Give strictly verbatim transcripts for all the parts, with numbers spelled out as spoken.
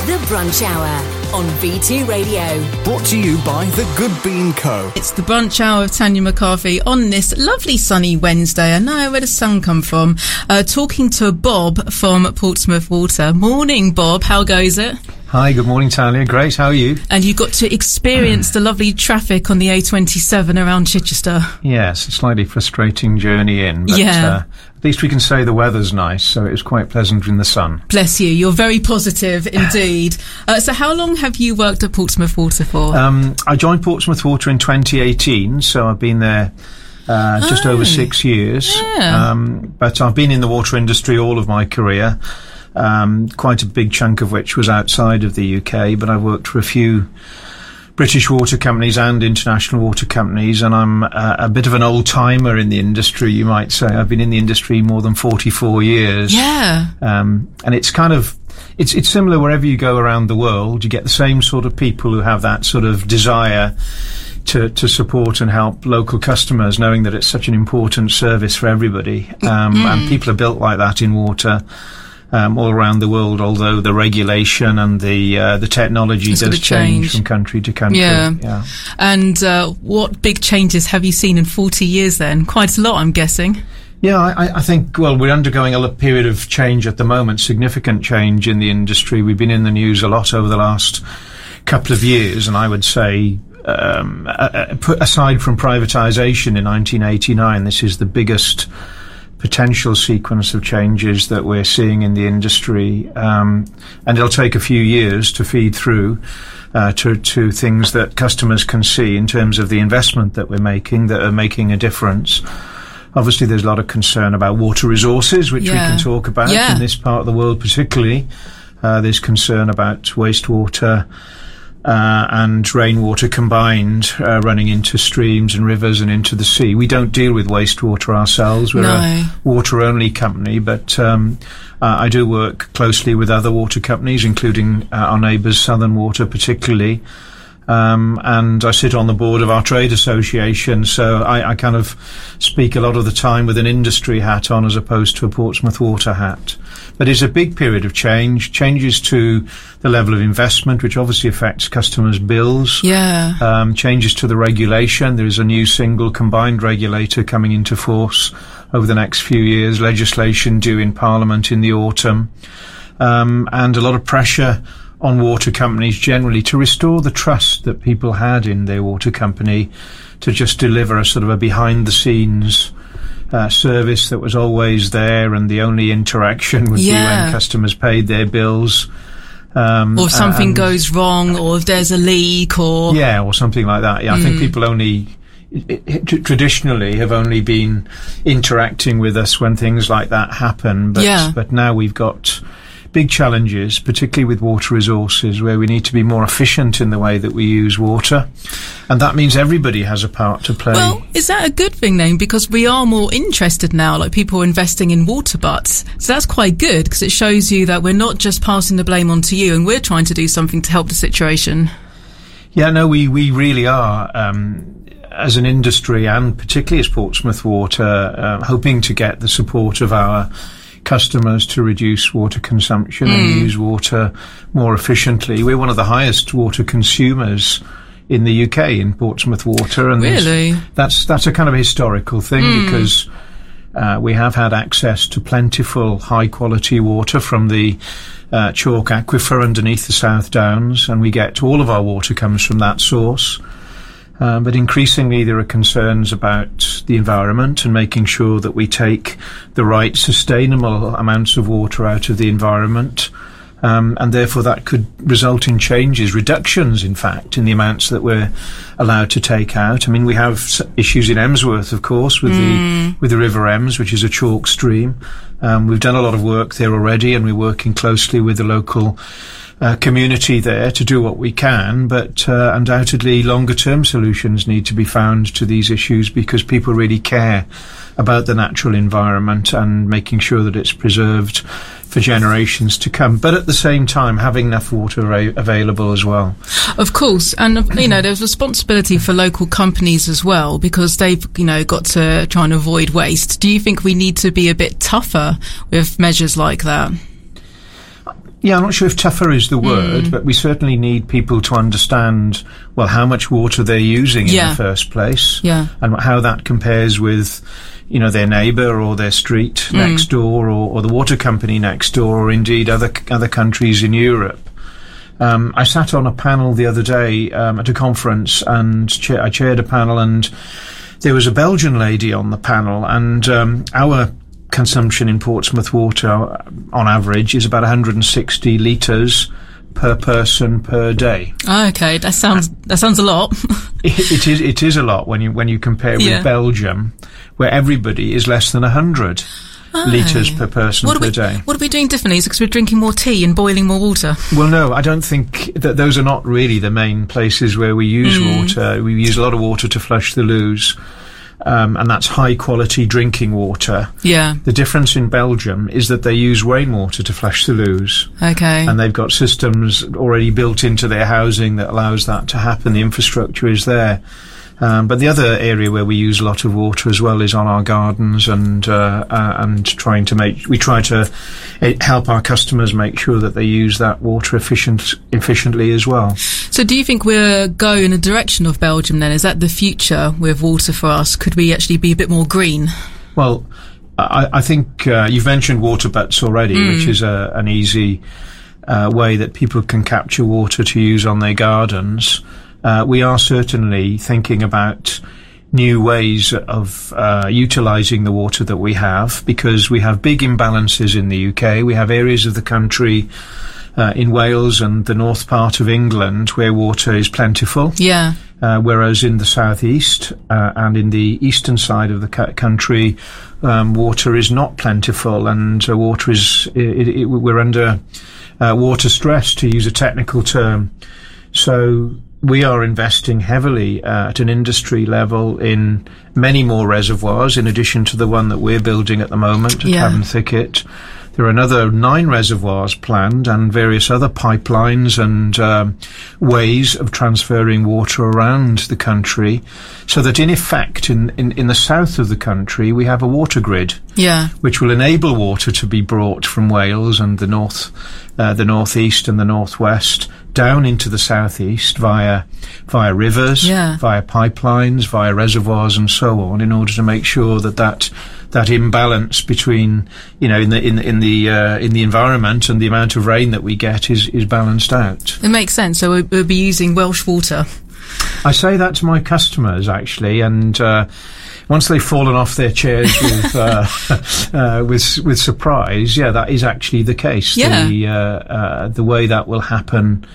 The Brunch Hour on V two Radio. Brought to you by The Good Bean Co. It's the Brunch Hour of Tanya McCarthy on this lovely sunny Wednesday. I know where the sun come from. Uh, talking to Bob from Portsmouth Water. Morning, Bob. How goes it? Hi, good morning, Talia. Great, how are you? And you got to experience the lovely traffic on the A twenty-seven around Chichester. Yes, a slightly frustrating journey in, but yeah. uh, at least we can say the weather's nice, so it was quite pleasant in the sun. Bless you, you're very positive indeed. uh, so how long have you worked at Portsmouth Water for? Um, I joined Portsmouth Water in twenty eighteen, so I've been there uh, just oh, over six years. Yeah. Um, but I've been in the water industry all of my career. Um, quite a big chunk of which was outside of the U K, but I've worked for a few British water companies and international water companies, and I'm uh, a bit of an old-timer in the industry, you might say. I've been in the industry more than forty-four years. Yeah. Um, and it's kind of, it's, it's similar wherever you go around the world. You get the same sort of people who have that sort of desire to, to support and help local customers, knowing that it's such an important service for everybody. Um, mm. And people are built like that in water. Um, all around the world, although the regulation and the uh, the technology it's does change. change from country to country. Yeah. yeah. And uh, what big changes have you seen in forty years then? Quite a lot, I'm guessing. Yeah, I, I think, well, we're undergoing a period of change at the moment, significant change in the industry. We've been in the news a lot over the last couple of years, and I would say, um, uh, put aside from privatisation in nineteen eighty-nine, this is the biggest potential sequence of changes that we're seeing in the industry, um, and it'll take a few years to feed through uh, to, to things that customers can see in terms of the investment that we're making that are making a difference. Obviously, there's a lot of concern about water resources, which yeah. we can talk about yeah. in this part of the world particularly. Uh, there's concern about wastewater Uh, and rainwater combined, uh, running into streams and rivers and into the sea. We don't deal with wastewater ourselves. We're no. a water-only company, but um, uh, I do work closely with other water companies, including uh, our neighbours, Southern Water particularly. Um, and I sit on the board of our trade association, so I, I kind of speak a lot of the time with an industry hat on as opposed to a Portsmouth Water hat. But it's a big period of change, changes to the level of investment, which obviously affects customers' bills. Yeah. Um, changes to the regulation. There is a new single combined regulator coming into force over the next few years, legislation due in Parliament in the autumn, um, and a lot of pressure on water companies generally to restore the trust that people had in their water company, to just deliver a sort of a behind-the-scenes Uh, service that was always there, and the only interaction would yeah. be when customers paid their bills. Um, or if something goes wrong, or if there's a leak, or... Yeah, or something like that. Yeah, mm. I think people only... It, it, t- traditionally have only been interacting with us when things like that happen, but, yeah. but now we've got big challenges, particularly with water resources, where we need to be more efficient in the way that we use water, and that means everybody has a part to play. Well, is that a good thing then? Because we are more interested now, like people are investing in water butts, so that's quite good, because it shows you that we're not just passing the blame on to you, and we're trying to do something to help the situation. Yeah, no, we, we really are, um, as an industry, and particularly as Portsmouth Water, uh, hoping to get the support of our customers to reduce water consumption mm. and use water more efficiently. We're one of the highest water consumers in the U K in Portsmouth Water, and really that's that's a kind of historical thing mm. because uh, we have had access to plentiful high quality water from the uh, Chalk Aquifer underneath the South Downs, and we get all of our water comes from that source. Um, but increasingly there are concerns about the environment and making sure that we take the right sustainable amounts of water out of the environment. Um, and therefore that could result in changes, reductions, in fact, in the amounts that we're allowed to take out. I mean, we have issues in Emsworth, of course, with mm. the with the River Ems, which is a chalk stream. Um, we've done a lot of work there already, and we're working closely with the local Uh, community there to do what we can, but uh, undoubtedly longer term solutions need to be found to these issues, because people really care about the natural environment and making sure that it's preserved for generations to come, but at the same time having enough water a- available as well. Of course, and you know there's responsibility for local companies as well, because they've you know got to try and avoid waste. Do you think we need to be a bit tougher with measures like that? Yeah, I'm not sure if tougher is the word, mm. but we certainly need people to understand, well, how much water they're using in yeah. the first place, yeah. and how that compares with, you know, their neighbour or their street mm. next door, or, or the water company next door, or indeed other other countries in Europe. Um, I sat on a panel the other day um, at a conference, and cha- I chaired a panel, and there was a Belgian lady on the panel, and um, our consumption in Portsmouth water on average is about one hundred sixty litres per person per day. Oh, okay, that sounds that sounds a lot. it, it is it is a lot when you when you compare yeah. with Belgium, where everybody is less than one hundred oh. litres per person what per we, day. What are we doing differently? Is it because we're drinking more tea and boiling more water? Well, no, I don't think that those are not really the main places where we use mm. water. We use a lot of water to flush the loos. Um, and that's high-quality drinking water. Yeah. The difference in Belgium is that they use rainwater to flush the loos. Okay. And they've got systems already built into their housing that allows that to happen. The infrastructure is there. Um, but the other area where we use a lot of water as well is on our gardens, and uh, uh, and trying to make we try to uh, help our customers make sure that they use that water efficient efficiently as well. So, do you think we're going in a direction of Belgium then? Is that the future with water for us? Could we actually be a bit more green? Well, I, I think uh, you've mentioned water butts already, mm. which is a, an easy uh, way that people can capture water to use on their gardens. Uh, we are certainly thinking about new ways of uh, utilising the water that we have, because we have big imbalances in the U K. We have areas of the country uh, in Wales and the north part of England where water is plentiful. Yeah. Uh, whereas in the southeast uh, and in the eastern side of the ca- country, um, water is not plentiful, and uh, water is it, it, we're under uh, water stress, to use a technical term. So we are investing heavily uh, at an industry level in many more reservoirs, in addition to the one that we're building at the moment at yeah. Cavern Thicket. There are another nine reservoirs planned, and various other pipelines and um, ways of transferring water around the country, so that in effect, in, in, in the south of the country, we have a water grid, yeah. which will enable water to be brought from Wales and the north, uh, the northeast and the northwest down into the southeast via via rivers, yeah. via pipelines, via reservoirs, and so on, in order to make sure that that that imbalance between, you know, in the in in the uh, in the environment and the amount of rain that we get is is balanced out. It makes sense. So we'll, we'll be using Welsh water. I say that to my customers, actually, and uh, once they've fallen off their chairs with uh, uh, with with surprise, yeah, that is actually the case. Yeah. The uh, uh, the way that will happen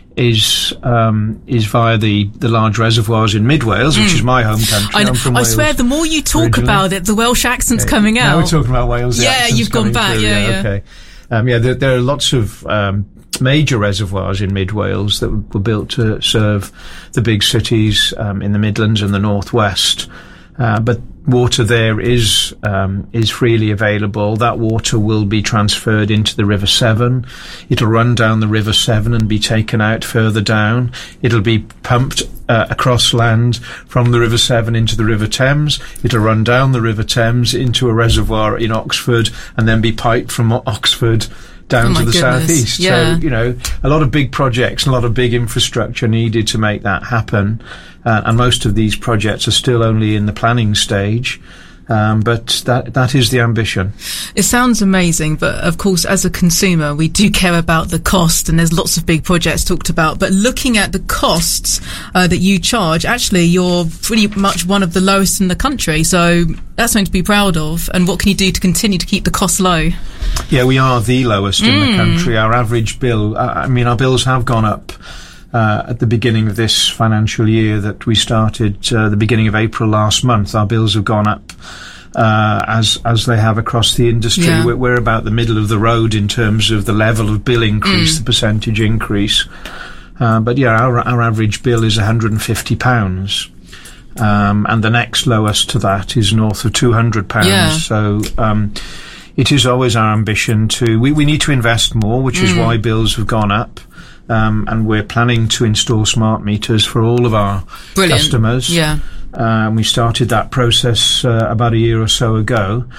is um, is via the, the large reservoirs in Mid Wales, mm. which is my home country. I, I'm from I Wales swear, the more you talk originally. about it, the Welsh accent's okay. coming out. Now we're talking about Wales. Yeah, accents you've gone back. Through. Yeah, yeah. Okay. Um, yeah, there, there are lots of um, major reservoirs in Mid Wales that were built to serve the big cities um, in the Midlands and the Northwest. Uh, but water there is um, is freely available. That water will be transferred into the River Severn. It'll run down the River Severn and be taken out further down. It'll be pumped uh, across land from the River Severn into the River Thames. It'll run down the River Thames into a reservoir in Oxford, and then be piped from Oxford down oh to the goodness. southeast. Yeah. So, you know, a lot of big projects, a lot of big infrastructure needed to make that happen. Uh, and most of these projects are still only in the planning stage. Um, but that that is the ambition. It sounds amazing, but of course, as a consumer, we do care about the cost, and there's lots of big projects talked about. But looking at the costs uh, that you charge, actually, you're pretty much one of the lowest in the country. So that's something to be proud of. And what can you do to continue to keep the costs low? Yeah, we are the lowest mm. in the country. Our average bill, uh, I mean, our bills have gone up. Uh, at the beginning of this financial year that we started, uh, the beginning of April last month, our bills have gone up uh, as as they have across the industry. Yeah. We're, we're about the middle of the road in terms of the level of bill increase, mm. the percentage increase. Uh, but yeah, our, our average bill is one hundred and fifty pounds. Um, and the next lowest to that is north of two hundred pounds. Yeah. So um, it is always our ambition to, we, we need to invest more, which mm. is why bills have gone up. Um, and we're planning to install smart meters for all of our Brilliant. customers. Yeah. Um, we started that process uh, about a year or so ago.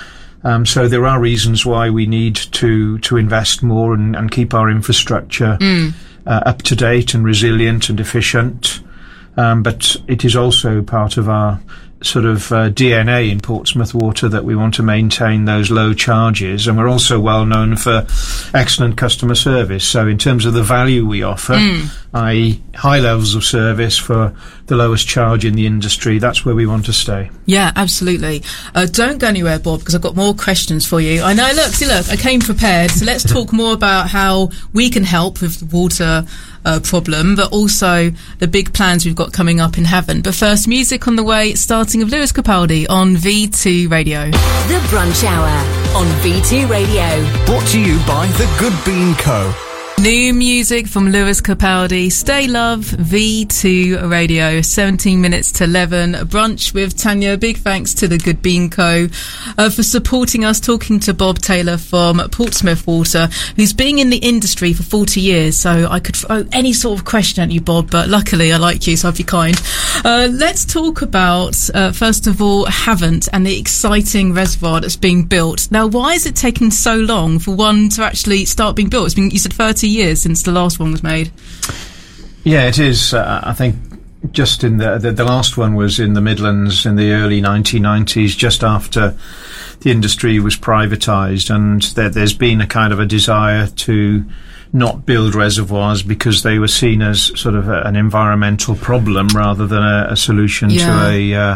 Um, so there are reasons why we need to, to invest more and, and keep our infrastructure mm. uh, up to date and resilient and efficient. Um, but it is also part of our sort of uh, D N A in Portsmouth Water that we want to maintain those low charges, and we're also well known for excellent customer service. So in terms of the value we offer, mm. that is high levels of service for the lowest charge in the industry, that's where we want to stay. Yeah, absolutely. Uh, don't go anywhere, Bob, because I've got more questions for you. I know, look, see, look, I came prepared, so let's talk more about how we can help with the water uh, problem, but also the big plans we've got coming up in Havant. But first, music on the way, starting of Lewis Capaldi on V two Radio. The Brunch Hour on V two Radio. Brought to you by The Good Bean Co. New music from Lewis Capaldi. Stay Love, V two Radio. seventeen minutes to eleven. A brunch with Tanya. Big thanks to the Good Bean Co. Uh, for supporting us, talking to Bob Taylor from Portsmouth Water, who's been in the industry for forty years. So I could throw any sort of question at you, Bob, but luckily I like you, so I'll be kind. Uh, let's talk about, uh, first of all, Havant and the exciting reservoir that's being built. Now, why is it taking so long for one to actually start being built? It's been, you said, thirty years since the last one was made. Yeah, it is. Uh, I think just in the, the the last one was in the Midlands in the early nineteen nineties, just after the industry was privatised, and there, there's been a kind of a desire to not build reservoirs because they were seen as sort of a, an environmental problem rather than a, a solution yeah. to a uh,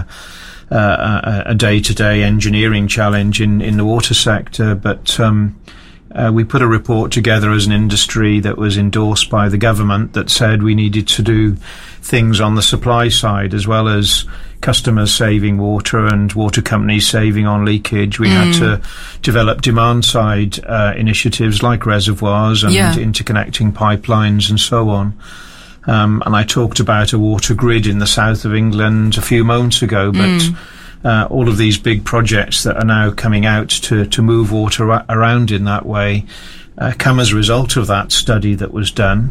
uh, a day-to-day engineering challenge in in the water sector. But um Uh, we put a report together as an industry that was endorsed by the government that said we needed to do things on the supply side as well as customers saving water and water companies saving on leakage. We mm. had to develop demand side uh, initiatives like reservoirs and yeah. interconnecting pipelines and so on. Um, and I talked about a water grid in the south of England a few moments ago, but mm. Uh, all of these big projects that are now coming out to, to move water ra- around in that way uh, come as a result of that study that was done.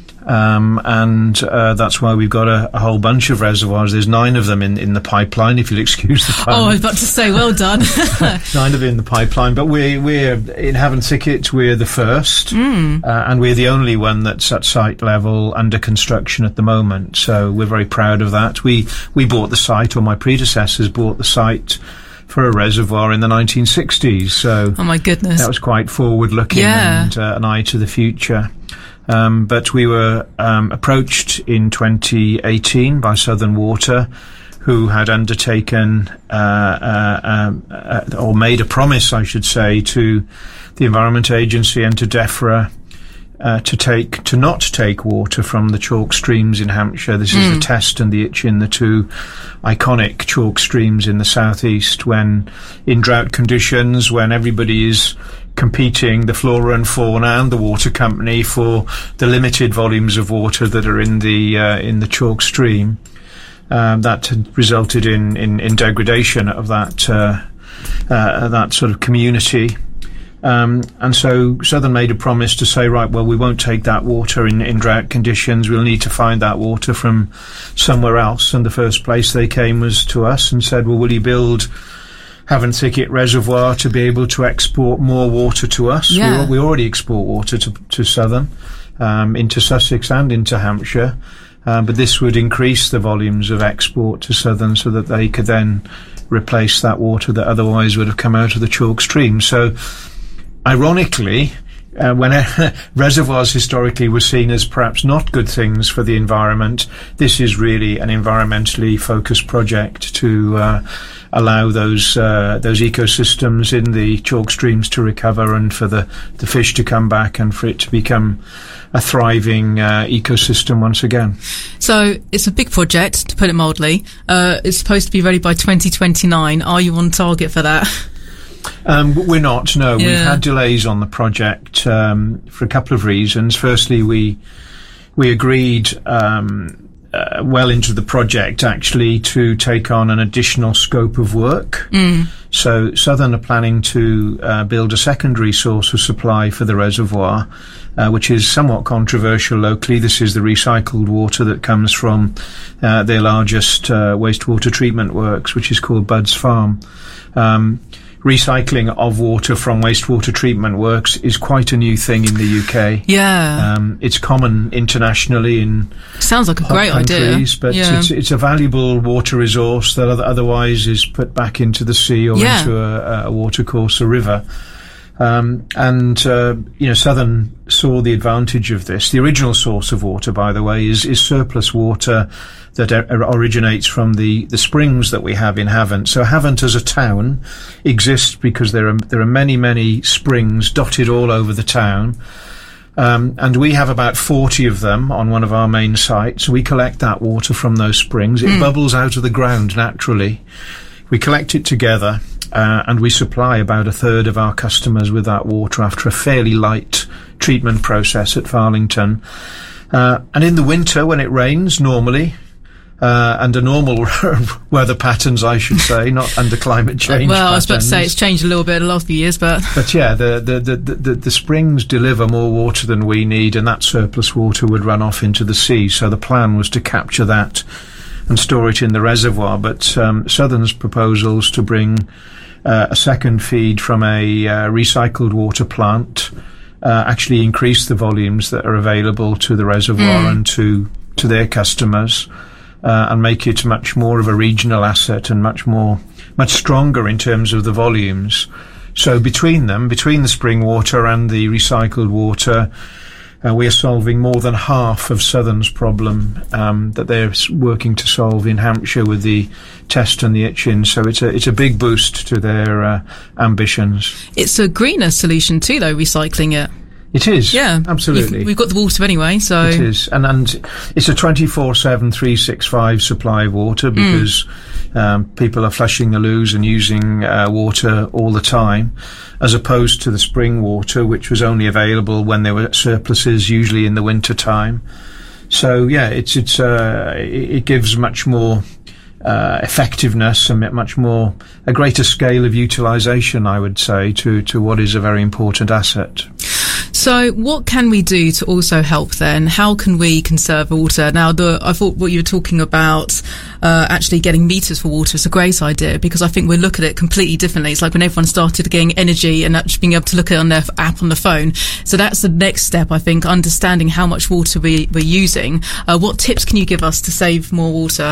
Um, and uh, that's why we've got a, a whole bunch of reservoirs. There's nine of them in, in the pipeline, if you'll excuse the pun. Oh, I was about to say, well done. Nine of them in the pipeline. But we're, we're in Havant Thicket, we're the first. Mm. Uh, and we're the only one that's at site level under construction at the moment. So we're very proud of that. We, we bought the site, or my predecessors bought the site for a reservoir in the nineteen sixties. So oh my goodness, that was quite forward looking yeah. and uh, an eye to the future. Um, but we were um, approached in twenty eighteen by Southern Water, who had undertaken uh, uh, um, uh, or made a promise, I should say, to the Environment Agency and to DEFRA uh, to take to not take water from the chalk streams in Hampshire. This mm. is the Test and the Itchen, the two iconic chalk streams in the southeast. When in drought conditions, when everybody is competing, the flora and fauna and the water company, for the limited volumes of water that are in the uh, in the chalk stream, um, that had resulted in, in, in degradation of that uh, uh, that sort of community. Um, and so Southern made a promise to say, right, well, we won't take that water in, in drought conditions. We'll need to find that water from somewhere else. And the first place they came was to us and said, well, will you build Havant Thicket Reservoir to be able to export more water to us? Yeah. We, we already export water to, to Southern, um, into Sussex and into Hampshire. Um, but this would increase the volumes of export to Southern so that they could then replace that water that otherwise would have come out of the chalk stream. So, ironically, uh, when uh, reservoirs historically were seen as perhaps not good things for the environment, this is really an environmentally focused project to uh, allow those uh, those ecosystems in the chalk streams to recover and for the, the fish to come back and for it to become a thriving uh, ecosystem once again. So it's a big project, to put it mildly. Uh, it's supposed to be ready by twenty twenty-nine. Are you on target for that? Um, we're not, no. Yeah. We've had delays on the project um, for a couple of reasons. Firstly, we we agreed um, uh, well into the project, actually, to take on an additional scope of work. Mm. So Southern are planning to uh, build a secondary source of supply for the reservoir, uh, which is somewhat controversial locally. This is the recycled water that comes from uh, their largest uh, wastewater treatment works, which is called Bud's Farm. Um, recycling of water from wastewater treatment works is quite a new thing in the U K. Yeah. Um, it's common internationally in Sounds like a great countries, idea. but yeah. it's, it's a valuable water resource that otherwise is put back into the sea or yeah. into a, a watercourse, a river. Um, and, uh, you know, Southern saw the advantage of this. The original source of water, by the way, is, is surplus water that uh, originates from the, the springs that we have in Havant. So Havant as a town exists because there are, there are many, many springs dotted all over the town. Um, and we have about forty of them on one of our main sites. We collect that water from those springs. It mm. bubbles out of the ground naturally. We collect it together. Uh, and we supply about a third of our customers with that water after a fairly light treatment process at Farlington. Uh, and in the winter, when it rains, normally, uh, under normal weather patterns, I should say, not under climate change Well, patterns. I was about to say it's changed a little bit in the last few years, but... But yeah, the, the, the, the, the springs deliver more water than we need, and that surplus water would run off into the sea. So the plan was to capture that and store it in the reservoir. But um, Southern's proposals to bring uh, a second feed from a uh, recycled water plant uh, actually increase the volumes that are available to the reservoir mm. and to to their customers, uh, and make it much more of a regional asset and much more much stronger in terms of the volumes. So between them, between the spring water and the recycled water, Uh, we are solving more than half of Southern's problem um, that they're working to solve in Hampshire with the Test and the Itchen. So it's a it's a big boost to their uh, ambitions. It's a greener solution too, though, recycling it. It is. Yeah, absolutely. We've, we've got the water anyway, so it is, and and it's a twenty-four seven, three sixty-five supply of water because mm. um, people are flushing the loos and using uh, water all the time, as opposed to the spring water, which was only available when there were surpluses, usually in the winter time. So yeah, it's it's uh, it gives much more uh, effectiveness and much more a greater scale of utilisation, I would say, to to what is a very important asset. So what can we do to also help then? How can we conserve water? Now, the, I thought what you were talking about, uh, actually getting meters for water is a great idea, because I think we look at it completely differently. It's like when everyone started getting energy and actually being able to look at it on their app on the phone. So that's the next step, I think, understanding how much water we, we're using. Uh, what tips can you give us to save more water?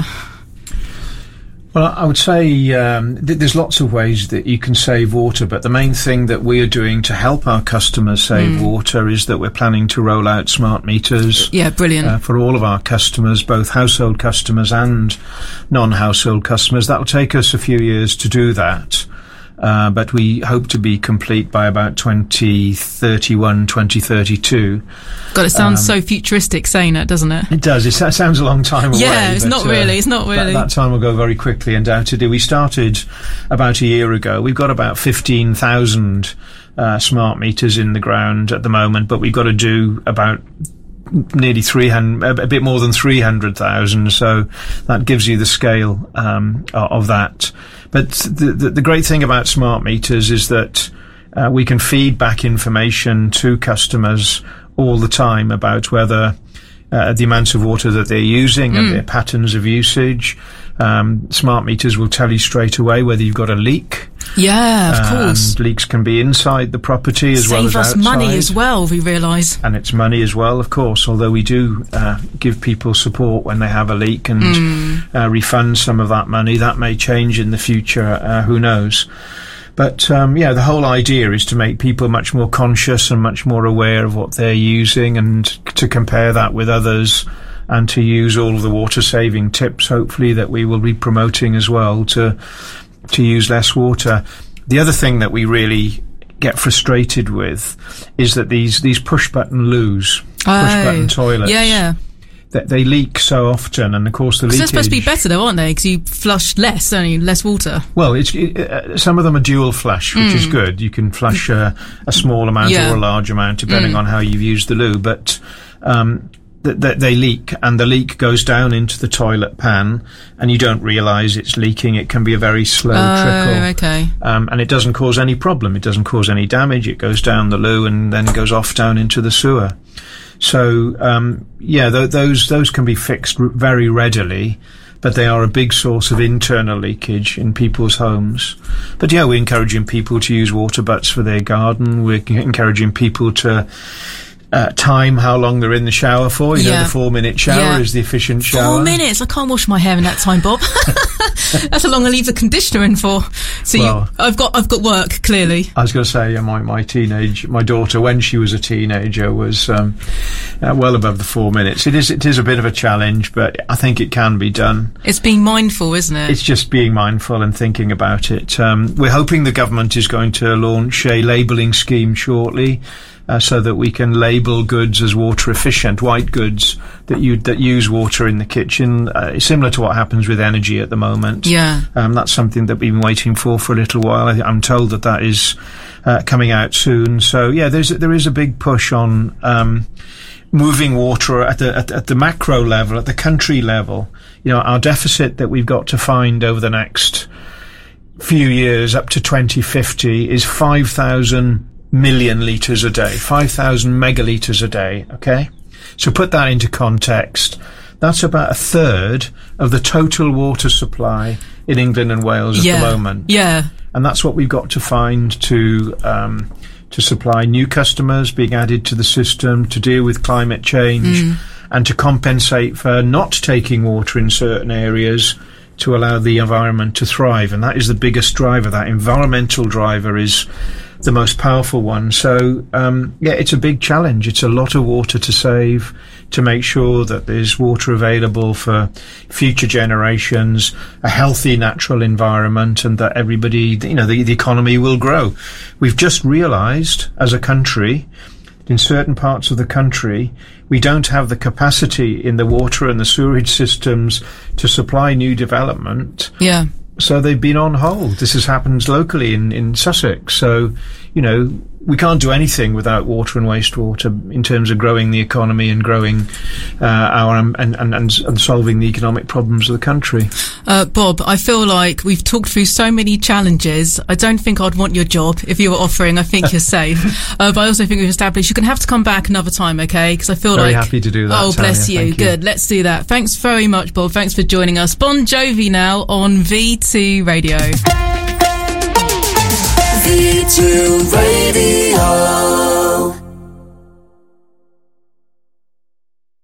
Well, I would say um, th- there's lots of ways that you can save water, but the main thing that we are doing to help our customers save mm. water is that we're planning to roll out smart meters. Yeah, brilliant. Uh, for all of our customers, both household customers and non-household customers. That'll take us a few years to do that. Uh, but we hope to be complete by about twenty thirty-one, twenty thirty-two. God, it sounds um, so futuristic saying it, doesn't it? It does. It sounds a long time away. Yeah, it's but, not really. Uh, it's not really. That, that time will go very quickly, undoubtedly. We started about a year ago. We've got about fifteen thousand uh, smart meters in the ground at the moment, but we've got to do about nearly three hundred, a bit more than three hundred thousand. So that gives you the scale um, of that. But the, the, the great thing about smart meters is that uh, we can feed back information to customers all the time about whether uh, the amounts of water that they're using mm. and their patterns of usage. Um, smart meters will tell you straight away whether you've got a leak. Yeah, of uh, course. And leaks can be inside the property as Save well as outside. Save us money as well, we realise. And it's money as well, of course, although we do uh, give people support when they have a leak and mm. uh, refund some of that money. That may change in the future, uh, who knows. But, um, yeah, the whole idea is to make people much more conscious and much more aware of what they're using, and to compare that with others, and to use all of the water-saving tips, hopefully, that we will be promoting as well, to to use less water. The other thing that we really get frustrated with is that these, these push-button loos, oh, push-button toilets, yeah, yeah. that they leak so often, and of course the leakage... They're supposed to be better though, aren't they? Because you flush less, don't you? Less water. Well, it's, it, uh, some of them are dual flush, which mm. is good. You can flush uh, a small amount yeah. or a large amount, depending mm. on how you've used the loo. But um, th- th- they leak, and the leak goes down into the toilet pan, and you don't realise it's leaking. It can be a very slow oh, trickle. okay. Um, and it doesn't cause any problem. It doesn't cause any damage. It goes down the loo and then goes off down into the sewer. So, um, yeah, th- those those can be fixed r- very readily, but they are a big source of internal leakage in people's homes. But yeah, we're encouraging people to use water butts for their garden. We're encouraging people to Uh, time how long they're in the shower for. You yeah. know, the four-minute shower yeah. is the efficient shower. Four minutes? I can't wash my hair in that time, Bob. That's how long I leave the conditioner in for. So well, you, I've got I've got work, clearly. I was going to say, yeah, my, my teenage, my daughter, when she was a teenager, was um, uh, well above the four minutes. It is it is a bit of a challenge, but I think it can be done. It's being mindful, isn't it? It's just being mindful and thinking about it. Um, we're hoping the government is going to launch a labelling scheme shortly, Uh, so that we can label goods as water efficient, white goods that you that use water in the kitchen, uh, similar to what happens with energy at the moment. Yeah, um, that's something that we've been waiting for for a little while. I, I'm told that that is uh, coming out soon. So yeah, there's there is a big push on um, moving water at the at, at the macro level, at the country level. You know, our deficit that we've got to find over the next few years up to twenty fifty is five thousand million litres a day, five thousand megalitres a day, okay? So put that into context. That's about a third of the total water supply in England and Wales at yeah. the moment. Yeah. And that's what we've got to find to um, to supply new customers being added to the system, to deal with climate change, mm. and to compensate for not taking water in certain areas to allow the environment to thrive. And that is the biggest driver. That environmental driver is the most powerful one. So, um, yeah, it's a big challenge. It's a lot of water to save, to make sure that there's water available for future generations, a healthy natural environment, and that everybody, you know, the, the economy will grow. We've just realised as a country, in certain parts of the country, we don't have the capacity in the water and the sewerage systems to supply new development. Yeah. So they've been on hold. This has happened locally in, in Sussex. So, you know, we can't do anything without water and wastewater in terms of growing the economy and growing uh, our um, and, and, and and solving the economic problems of the country. Uh, Bob, I feel like we've talked through so many challenges. I don't think I'd want your job if you were offering. I think you're safe. Uh, but I also think we've established you're going to have to come back another time, okay? Because I feel very like... happy to do that. Oh, bless Tanya. you. Thank you. Good. Let's do that. Thanks very much, Bob. Thanks for joining us. Bon Jovi now on V two Radio. V two Radio.